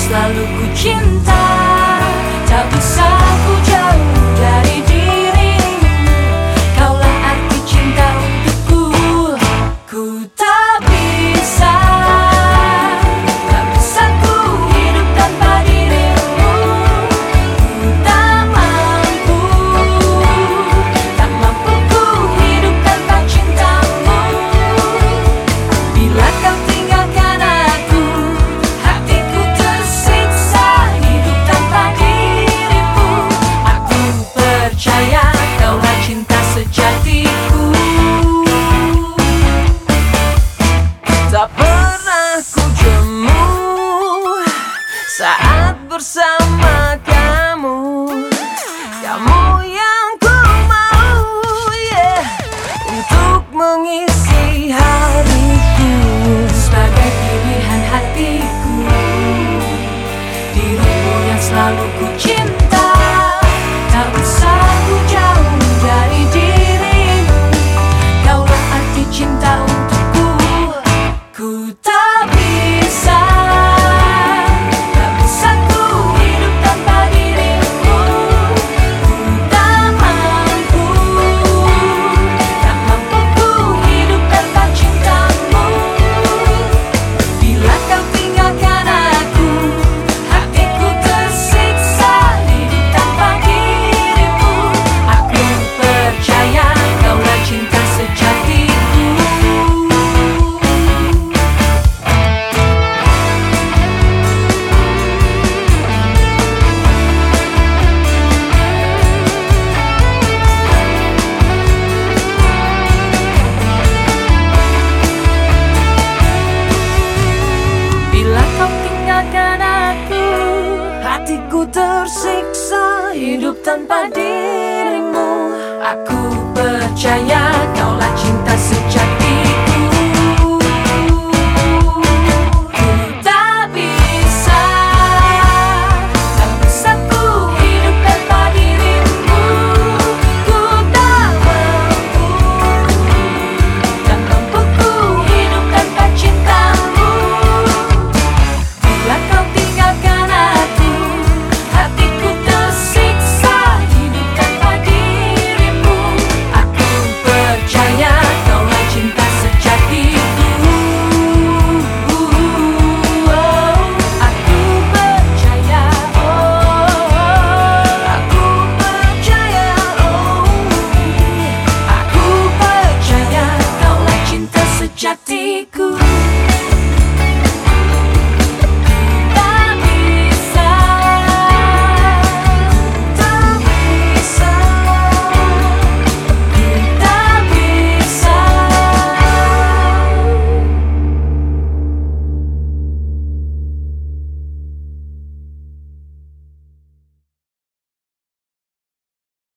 selalu ku cinta. Tak bisa ku jauh dari dirimu, kaulah arti cinta untukku. Ku tak bisa ku hidup tanpa dirimu. Ku tak mampu ku hidup tanpa cintamu. Bila kau tinggalkan aku, hatiku tersiksa hidup tanpa dirimu. Aku percaya kaulah cinta sejatiku. Tak pernah ku jemu saat bersama kamu. Kamu yang ku mau, yeah, untuk mengisi hariku. Sebagai pilihan hatiku, dirimu yang selalu ku cinta. Tak usah ku jauh dari dirimu, kaulah arti cinta untukku. Ku tak bisa ku hidup tanpa dirimu. Ku tak mampu ku hidup tanpa cintamu. Bila kau tinggalkan aku, hatiku tersiksa hidup tanpa dirimu. Aku percaya kaulah cinta sejatiku. Bila kau tinggalkan aku, hatiku tersiksa hidup tanpa dirimu. Aku percaya